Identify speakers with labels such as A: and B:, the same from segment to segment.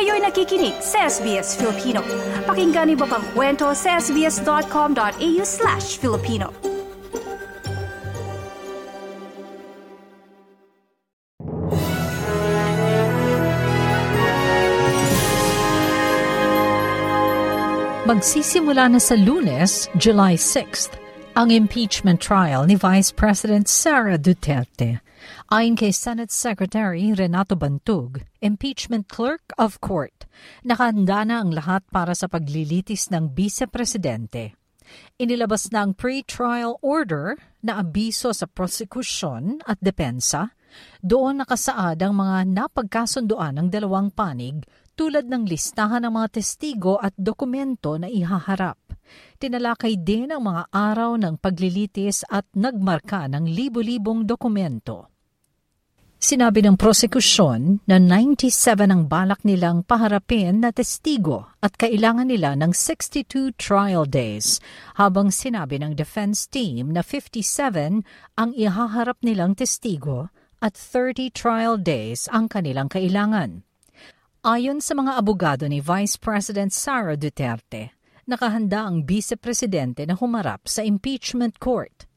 A: Kayo'y nakikinig sa SBS Filipino. Pakinggan niyo pa ang kwento sa sbs.com.au/Filipino.
B: Magsisimula na sa Lunes, July 6th, ang impeachment trial ni Vice President Sara Duterte. Ayon kay Senate Secretary Renato Bantug, impeachment clerk of court, nakahanda na ang lahat para sa paglilitis ng Vice-Presidente. Inilabas na ang pre-trial order na abiso sa prosekusyon at depensa. Doon nakasaad ang mga napagkasunduan ng dalawang panig tulad ng listahan ng mga testigo at dokumento na ihaharap. Tinalakay din ang mga araw ng paglilitis at nagmarka ng libu-libong dokumento. Sinabi ng prosekusyon na 97 ang balak nilang paharapin na testigo at kailangan nila ng 62 trial days, habang sinabi ng defense team na 57 ang ihaharap nilang testigo at 30 trial days ang kanilang kailangan. Ayon sa mga abogado ni Vice President Sara Duterte, nakahanda ang Vice-Presidente na humarap sa impeachment court.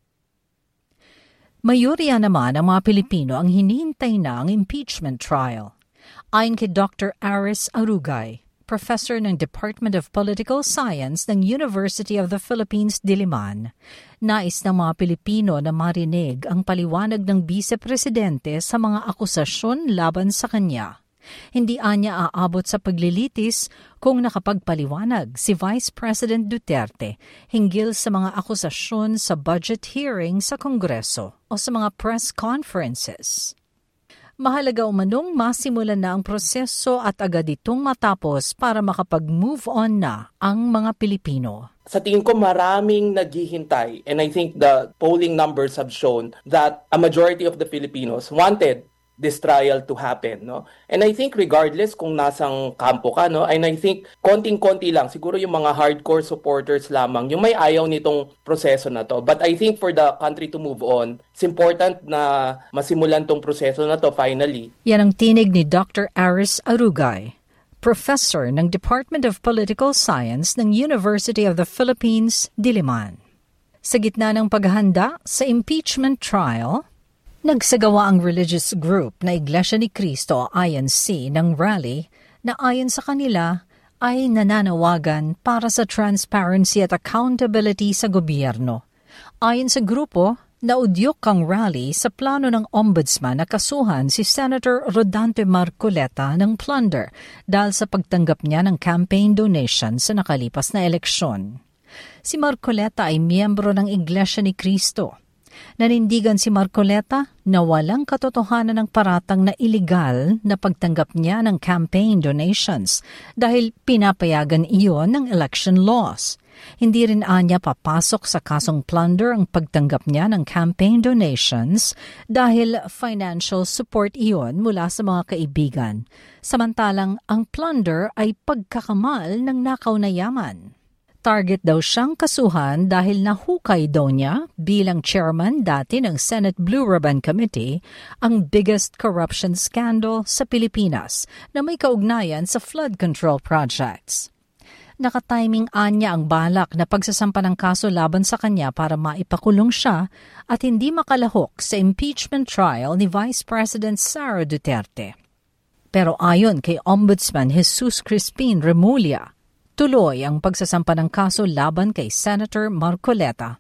B: Mayoriya naman ang mga Pilipino ang hinihintay na ang impeachment trial. Ayon kay Dr. Aris Arugay, professor ng Department of Political Science ng University of the Philippines, Diliman, nais ng mga Pilipino na marinig ang paliwanag ng Vice-Presidente sa mga akusasyon laban sa kanya. Hindi anya aabot sa paglilitis kung nakapagpaliwanag si Vice President Duterte hinggil sa mga akusasyon sa budget hearing sa Kongreso o sa mga press conferences. Mahalaga umanong masimulan na ang proseso at agad itong matapos para makapag-move on na ang mga Pilipino.
C: Sa tingin ko maraming naghihintay, and I think the polling numbers have shown that a majority of the Filipinos wanted this trial to happen, no? And I think regardless kung nasang kampo ka, no? And I think konting-konti lang, siguro yung mga hardcore supporters lamang, yung may ayaw nitong proseso na to. But I think for the country to move on, it's important na masimulan tong proseso na to finally.
B: Yan ang tinig ni Dr. Aris Arugay, professor ng Department of Political Science ng University of the Philippines, Diliman. Sa gitna ng paghahanda sa impeachment trial, nagsagawa ang religious group na Iglesia ni Cristo o INC ng rally na ayon sa kanila ay nananawagan para sa transparency at accountability sa gobyerno. Ayon sa grupo, naudyok ang rally sa plano ng ombudsman na kasuhan si Senator Rodante Marcoleta ng plunder dahil sa pagtanggap niya ng campaign donation sa nakalipas na eleksyon. Si Marcoleta ay miyembro ng Iglesia ni Cristo. Nanindigan si Marcoleta na walang katotohanan ng paratang na iligal na pagtanggap niya ng campaign donations dahil pinapayagan iyon ng election laws. Hindi rin anya papasok sa kasong plunder ang pagtanggap niya ng campaign donations dahil financial support iyon mula sa mga kaibigan. Samantalang ang plunder ay pagkakamal ng nakaw na yaman. Target daw siyang kasuhan dahil nahukay daw niya bilang chairman dati ng Senate Blue Ribbon Committee ang biggest corruption scandal sa Pilipinas na may kaugnayan sa flood control projects. Nakatiming anya ang balak na pagsasampa ng kaso laban sa kanya para maipakulong siya at hindi makalahok sa impeachment trial ni Vice President Sara Duterte. Pero ayon kay Ombudsman Jesus Crispin Remulla, tuloy ang pagsasampa ng kaso laban kay Senator Marcoleta.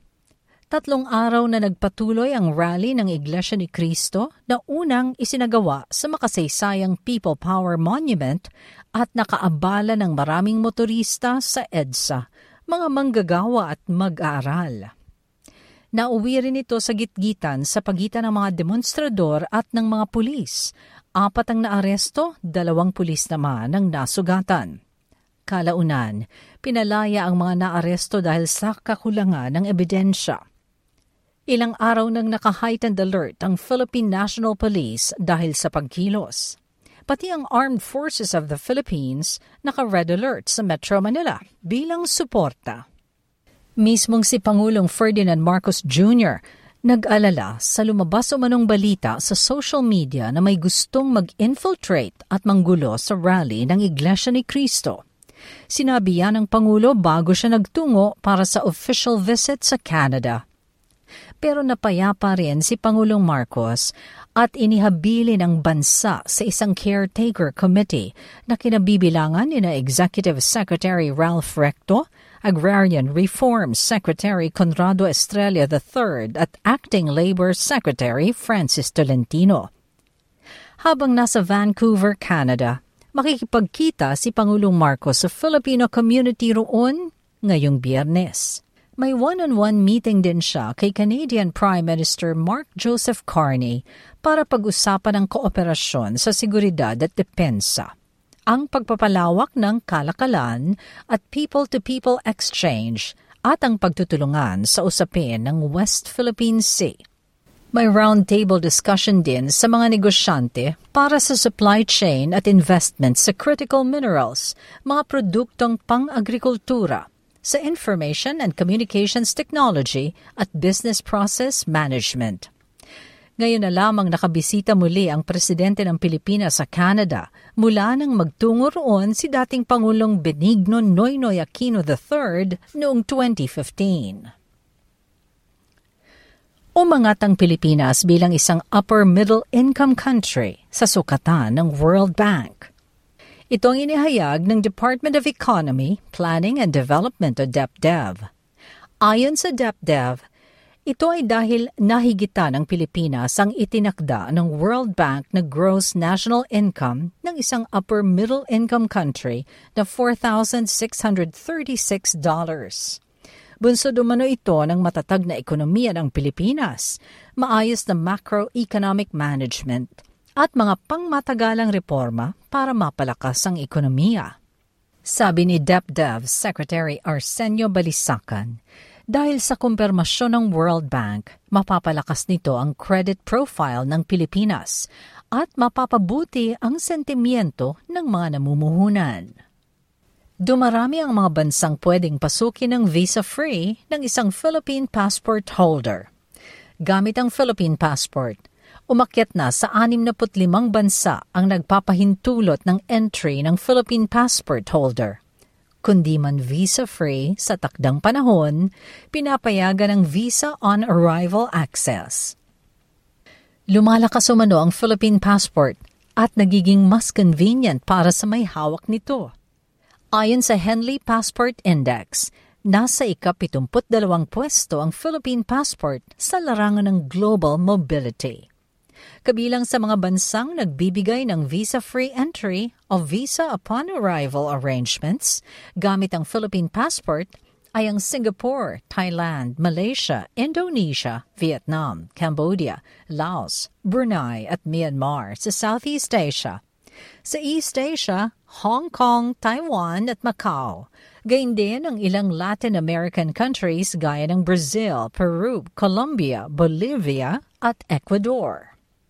B: 3 araw na nagpatuloy ang rally ng Iglesia ni Cristo na unang isinagawa sa makasaysayang People Power Monument at nakaabala ng maraming motorista sa EDSA, mga manggagawa at mag-aaral. Nauwi rin ito sa gitgitan sa pagitan ng mga demonstrador at ng mga pulis. 4 ang naaresto, 2 pulis naman ang nasugatan. Kalaunan, pinalaya ang mga naaresto dahil sa kakulangan ng ebidensya. Ilang araw nang naka-heightened alert ang Philippine National Police dahil sa pagkilos. Pati ang Armed Forces of the Philippines naka-red alert sa Metro Manila bilang suporta. Mismong si Pangulong Ferdinand Marcos Jr. Nag-alala sa lumabas umanong balita sa social media na may gustong mag-infiltrate at manggulo sa rally ng Iglesia ni Cristo. Sinabi yan ng Pangulo bago siya nagtungo para sa official visit sa Canada. Pero napayapa rin si Pangulong Marcos at inihabili ng bansa sa isang caretaker committee na kinabibilangan ni Executive Secretary Ralph Recto, Agrarian Reform Secretary Conrado Estrella III at Acting Labor Secretary Francis Tolentino. Habang nasa Vancouver, Canada, makikipagkita si Pangulong Marcos sa Filipino community roon ngayong Biyernes. May one-on-one meeting din siya kay Canadian Prime Minister Mark Joseph Carney para pag-usapan ang kooperasyon sa seguridad at depensa, ang pagpapalawak ng kalakalan at people-to-people exchange at ang pagtutulungan sa usapin ng West Philippine Sea. May roundtable discussion din sa mga negosyante para sa supply chain at investment sa critical minerals, mga produktong pang-agrikultura, sa information and communications technology at business process management. Ngayon na lamang nakabisita muli ang presidente ng Pilipinas sa Canada mula nang magtungo roon si dating Pangulong Benigno Noynoy Aquino III noong 2015. Umangat ang Pilipinas bilang isang upper middle income country sa sukatan ng World Bank. Ito ang inihayag ng Department of Economy, Planning and Development o DepDev. Ayon sa DepDev, ito ay dahil nahigitan ng Pilipinas ang itinakda ng World Bank na gross national income ng isang upper middle income country na $4,636. Bunsod umano ito ng matatag na ekonomiya ng Pilipinas, maayos na macroeconomic management, at mga pangmatagalang reforma para mapalakas ang ekonomiya. Sabi ni DepDev Secretary Arsenio Balisacan, dahil sa kumpirmasyon ng World Bank, mapapalakas nito ang credit profile ng Pilipinas at mapapabuti ang sentimiento ng mga namumuhunan. Dumarami ang mga bansang pwedeng pasukin ng visa-free ng isang Philippine passport holder. Gamit ang Philippine passport, umakyat na sa 65 bansa ang nagpapahintulot ng entry ng Philippine passport holder. Kundi man visa-free sa takdang panahon, pinapayagan ng visa on arrival access. Lumalakas umano ang Philippine passport at nagiging mas convenient para sa may hawak nito. Ayon sa Henley Passport Index, nasa ika-72 pwesto ang Philippine passport sa larangan ng global mobility. Kabilang sa mga bansang nagbibigay ng visa-free entry o visa upon arrival arrangements gamit ang Philippine passport ay ang Singapore, Thailand, Malaysia, Indonesia, Vietnam, Cambodia, Laos, Brunei at Myanmar sa Southeast Asia. Sa East Asia, Hong Kong, Taiwan at Macau. Gayon din ang ilang Latin American countries gaya ng Brazil, Peru, Colombia, Bolivia at Ecuador.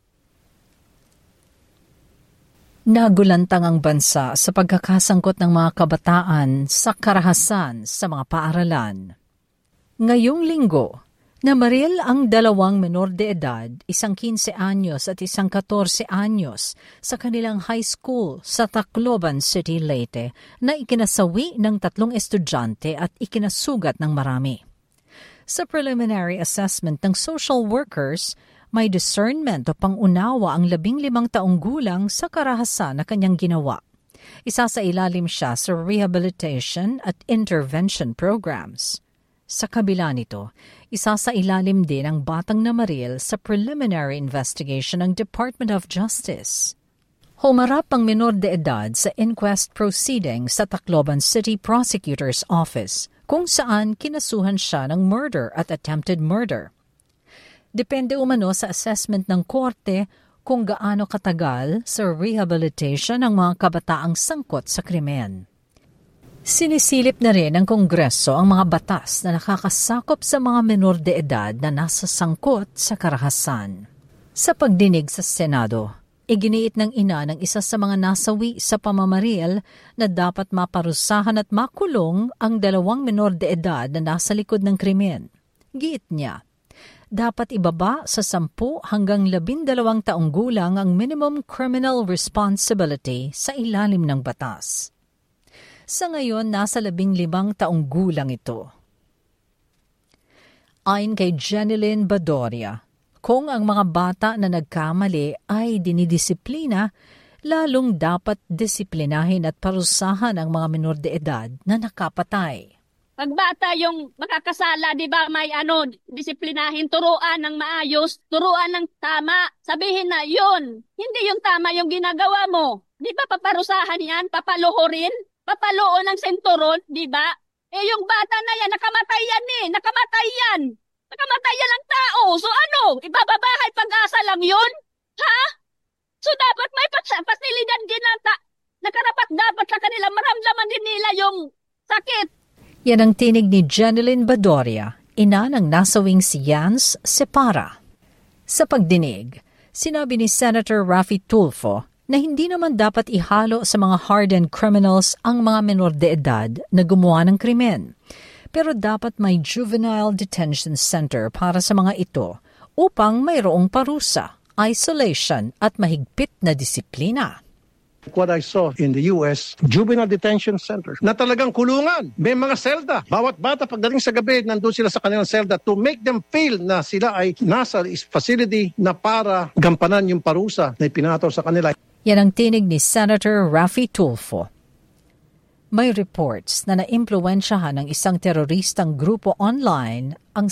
B: Nagulantang ang bansa sa pagkakasangkot ng mga kabataan sa karahasan sa mga paaralan. Ngayong linggo, namaril ang 2 menor de edad, isang 15 anyos at isang 14 anyos sa kanilang high school sa Tacloban City, Leyte na ikinasawi ng 3 estudyante at ikinasugat ng marami. Sa preliminary assessment ng social workers, may discernment o pangunawa ang 15 taong gulang sa karahasan na kanyang ginawa. Isa sa ilalim siya sa rehabilitation at intervention programs. Sa kabila nito, isa sa ilalim din ang batang namaril sa preliminary investigation ng Department of Justice. Humarap ang menor de edad sa inquest proceeding sa Tacloban City Prosecutor's Office kung saan kinasuhan siya ng murder at attempted murder. Depende umano sa assessment ng korte kung gaano katagal sa rehabilitation ng mga kabataang sangkot sa krimen. Sinisilip na rin ng Kongreso ang mga batas na nakakasakop sa mga menor de edad na nasa sangkot sa karahasan. Sa pagdinig sa Senado, iginiit ng ina ng isa sa mga nasawi sa pamamaril na dapat maparusahan at makulong ang 2 menor de edad na nasa likod ng krimen. Giit niya, dapat ibaba sa 10 hanggang 12 taong gulang ang minimum criminal responsibility sa ilalim ng batas. Sa ngayon, nasa 15 taong gulang ito. Ayon kay Jenilyn Badoria, kung ang mga bata na nagkamali ay dinidisiplina, lalong dapat disiplinahin at parusahan ang mga menor de edad na nakapatay.
D: Pag bata yung makakasala, di ba, may disiplinahin, turuan ng maayos, turuan ng tama. Sabihin na yun, hindi yung tama yung ginagawa mo. Di ba paparusahan yan, papaluhurin, papaluon ng senturon, di ba? Yung bata na yan, nakamatay yan nakamatay yan. Nakamatay yan ang tao. So ibababahay pag-asa lang yun? Ha? So dapat may pasilidad din nakarapat dapat sa kanila, maramdaman din nila yung sakit.
B: Yan ang tinig ni Jenilyn Badoria, ina ng nasawing si Jans Separa. Sa pagdinig, sinabi ni Senator Raffy Tulfo na hindi naman dapat ihalo sa mga hardened criminals ang mga menor de edad na gumawa ng krimen. Pero dapat may juvenile detention center para sa mga ito upang mayroong parusa, isolation at mahigpit na disiplina.
E: What I saw in the US, juvenile detention centers, na talagang kulungan. May mga selda. Bawat bata pagdating sa gabi, nandun sila sa kanilang selda to make them feel na sila ay nasa facility na para gampanan yung parusa na ipinataw sa kanila.
B: Yan ang tinig ni Senator Raffy Tulfo. May reports na naimpluwensyahan ng isang teroristang grupo online ang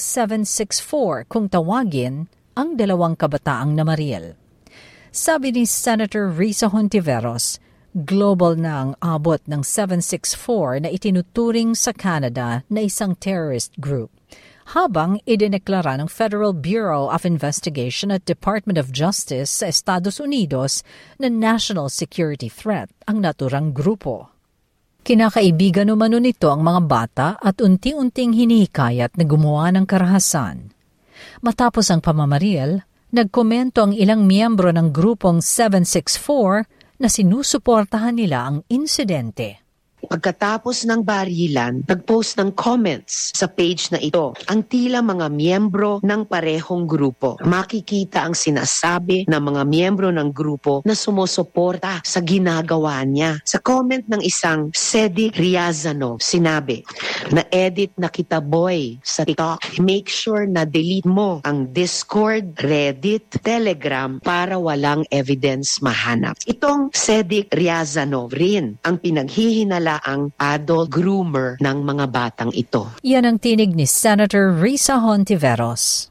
B: 764 kung tawagin ang 2 kabataang namaril. Sabi ni Senator Risa Hontiveros, global na ang abot ng 764 na itinuturing sa Canada na isang terrorist group, habang idineklara ng Federal Bureau of Investigation at Department of Justice sa Estados Unidos na national security threat ang naturang grupo. Kinakaibigan umano nito ang mga bata at unti-unting hinihikayat na gumawa ng karahasan. Matapos ang pamamaril, nagkomento ang ilang miyembro ng grupong 764 na sinusuportahan nila ang insidente.
F: Pagkatapos ng barilan, nag-post ng comments sa page na ito ang tila mga miyembro ng parehong grupo. Makikita ang sinasabi ng mga miyembro ng grupo na sumusuporta sa ginagawa niya. Sa comment ng isang Cedric Riazano, sinabi, na-edit na kita boy sa TikTok. Make sure na delete mo ang Discord, Reddit, Telegram para walang evidence mahanap. Itong Cedric Riazano rin ang pinaghihinala ang adult groomer ng mga batang ito.
B: Yan ang tinig ni Senator Risa Hontiveros.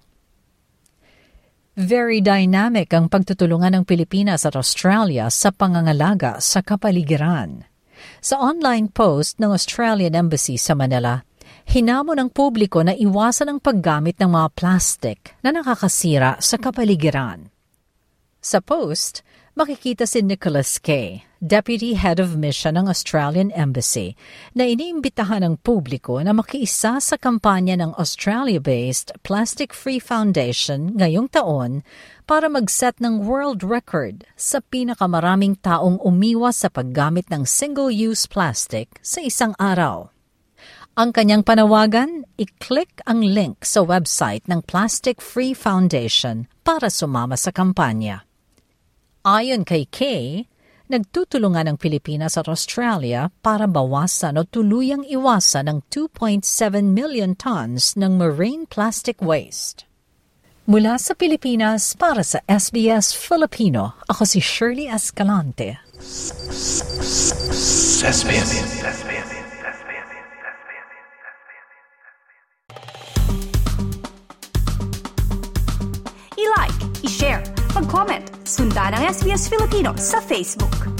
B: Very dynamic ang pagtutulungan ng Pilipinas at Australia sa pangangalaga sa kapaligiran. Sa online post ng Australian Embassy sa Manila, hinamon ng publiko na iwasan ang paggamit ng mga plastic na nakakasira sa kapaligiran. Sa post, makikita si Nicholas Kay, Deputy Head of Mission ng Australian Embassy, na iniimbitahan ng publiko na makiisa sa kampanya ng Australia-based Plastic Free Foundation ngayong taon para mag-set ng world record sa pinakamaraming taong umiwas sa paggamit ng single-use plastic sa isang araw. Ang kanyang panawagan, i-click ang link sa website ng Plastic Free Foundation para sumama sa kampanya. Ayon kay Kay, nagtutulungan ang Pilipinas at Australia para bawasan o tuluyang iwasan ang 2.7 million tons ng marine plastic waste. Mula sa Pilipinas para sa SBS Filipino, ako si Shirley Escalante.
A: I-like, i-share, mag-comment, sundan ang SBS Filipino sa Facebook.